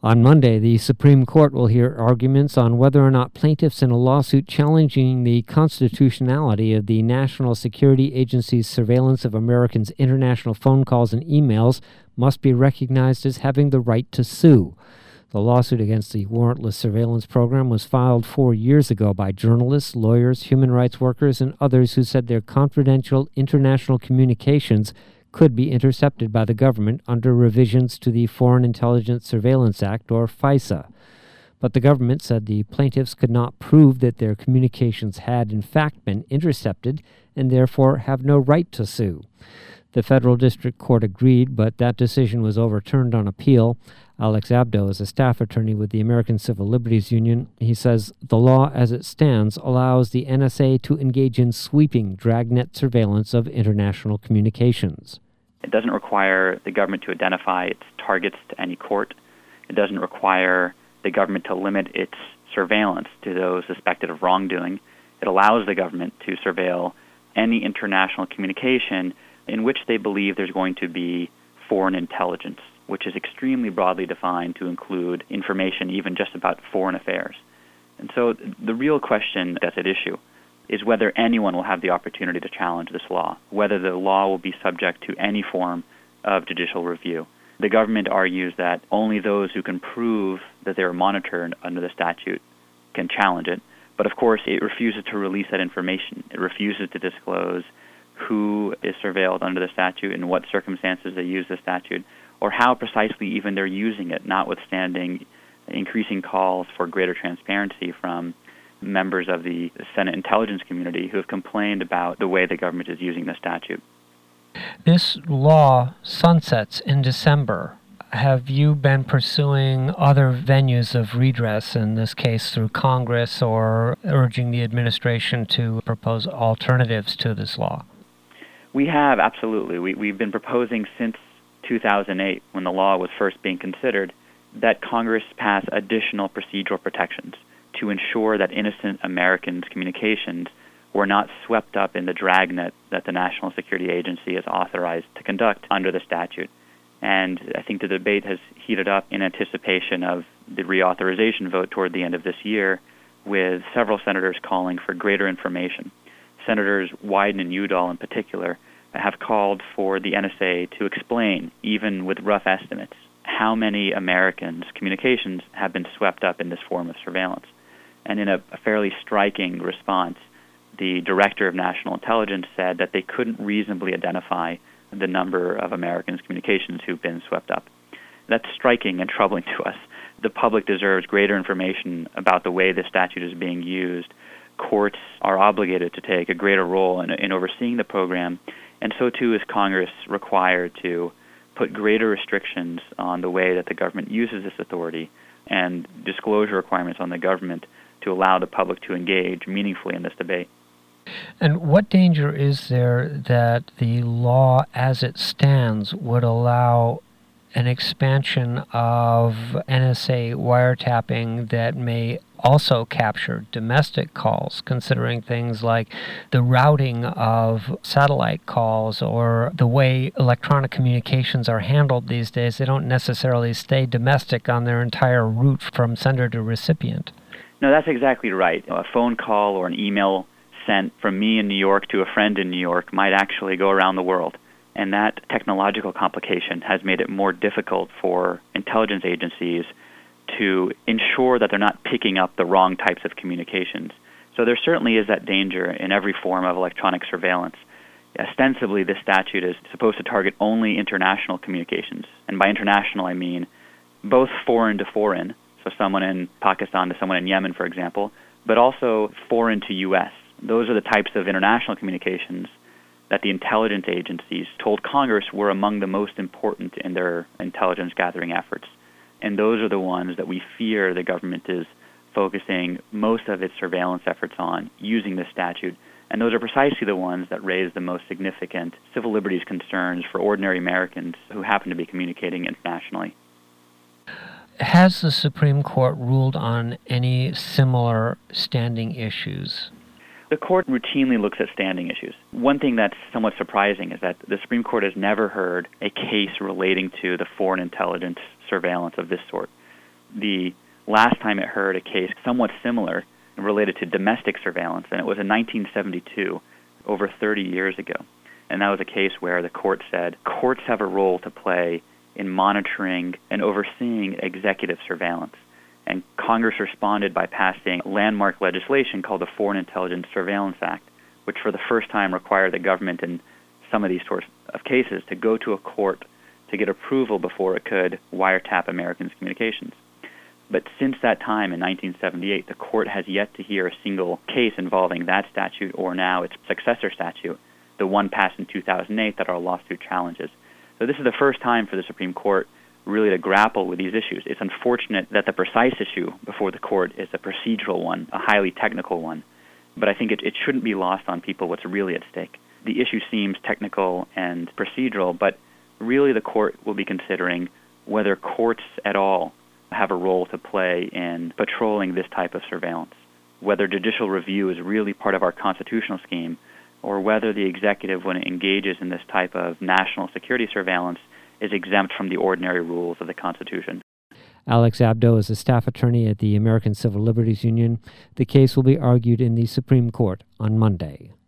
On Monday, the Supreme Court will hear arguments on whether or not plaintiffs in a lawsuit challenging the constitutionality of the National Security Agency's surveillance of Americans' international phone calls and emails must be recognized as having the right to sue. The lawsuit against the warrantless surveillance program was filed 4 years ago by journalists, lawyers, human rights workers, and others who said their confidential international communications could be intercepted by the government under revisions to the Foreign Intelligence Surveillance Act, or FISA. But the government said the plaintiffs could not prove that their communications had in fact been intercepted and therefore have no right to sue. The federal district court agreed, but that decision was overturned on appeal. Alex Abdo is a staff attorney with the American Civil Liberties Union. He says the law as it stands allows the NSA to engage in sweeping dragnet surveillance of international communications. It doesn't require the government to identify its targets to any court. It doesn't require the government to limit its surveillance to those suspected of wrongdoing. It allows the government to surveil any international communication in which they believe there's going to be foreign intelligence, which is extremely broadly defined to include information even just about foreign affairs. And so the real question that's at issue is whether anyone will have the opportunity to challenge this law, whether the law will be subject to any form of judicial review. The government argues that only those who can prove that they are monitored under the statute can challenge it, but of course it refuses to release that information. It refuses to disclose who is surveilled under the statute, in what circumstances they use the statute, or how precisely even they're using it, notwithstanding increasing calls for greater transparency from members of the Senate intelligence community who have complained about the way the government is using the statute. This law sunsets in December. Have you been pursuing other venues of redress, in this case through Congress, or urging the administration to propose alternatives to this law? We have, absolutely. We've been proposing since 2008, when the law was first being considered, that Congress pass additional procedural protections to ensure that innocent Americans' communications were not swept up in the dragnet that the National Security Agency is authorized to conduct under the statute. And I think the debate has heated up in anticipation of the reauthorization vote toward the end of this year, with several senators calling for greater information. Senators Wyden and Udall in particular have called for the NSA to explain, even with rough estimates, how many Americans' communications have been swept up in this form of surveillance. And in a fairly striking response, the Director of National Intelligence said that they couldn't reasonably identify the number of Americans' communications who've been swept up. That's striking and troubling to us. The public deserves greater information about the way the statute is being used. Courts are obligated to take a greater role in overseeing the program, and so too is Congress required to put greater restrictions on the way that the government uses this authority and disclosure requirements on the government to allow the public to engage meaningfully in this debate. And what danger is there that the law as it stands would allow an expansion of NSA wiretapping that may also capture domestic calls, considering things like the routing of satellite calls or the way electronic communications are handled these days? They don't necessarily stay domestic on their entire route from sender to recipient. No, that's exactly right. A phone call or an email sent from me in New York to a friend in New York might actually go around the world. And that technological complication has made it more difficult for intelligence agencies to ensure that they're not picking up the wrong types of communications. So there certainly is that danger in every form of electronic surveillance. Ostensibly, this statute is supposed to target only international communications. And by international, I mean both foreign to foreign, so someone in Pakistan to someone in Yemen, for example, but also foreign to U.S. Those are the types of international communications that the intelligence agencies told Congress were among the most important in their intelligence gathering efforts. And those are the ones that we fear the government is focusing most of its surveillance efforts on using this statute. And those are precisely the ones that raise the most significant civil liberties concerns for ordinary Americans who happen to be communicating internationally. Has the Supreme Court ruled on any similar standing issues? The court routinely looks at standing issues. One thing that's somewhat surprising is that the Supreme Court has never heard a case relating to the foreign intelligence surveillance of this sort. the last time it heard a case somewhat similar related to domestic surveillance, and it was in 1972, over 30 years ago. And that was a case where the court said courts have a role to play in monitoring and overseeing executive surveillance. And Congress responded by passing landmark legislation called the Foreign Intelligence Surveillance Act, which for the first time required the government in some of these sorts of cases to go to a court to get approval before it could wiretap Americans' communications. But since that time in 1978, the court has yet to hear a single case involving that statute or now its successor statute, the one passed in 2008 that our lawsuit challenges. So this is the first time for the Supreme Court really to grapple with these issues. It's unfortunate that the precise issue before the court is a procedural one, a highly technical one, but I think it shouldn't be lost on people what's really at stake. The issue seems technical and procedural, but really the court will be considering whether courts at all have a role to play in patrolling this type of surveillance, whether judicial review is really part of our constitutional scheme, or whether the executive, when it engages in this type of national security surveillance, is exempt from the ordinary rules of the Constitution. Alex Abdo is a staff attorney at the American Civil Liberties Union. The case will be argued in the Supreme Court on Monday.